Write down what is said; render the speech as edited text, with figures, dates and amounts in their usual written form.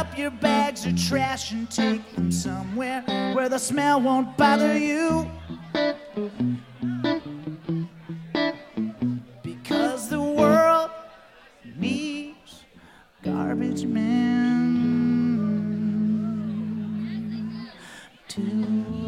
up your bags of trash and take them somewhere where the smell won't bother you. Because the world needs garbage men too.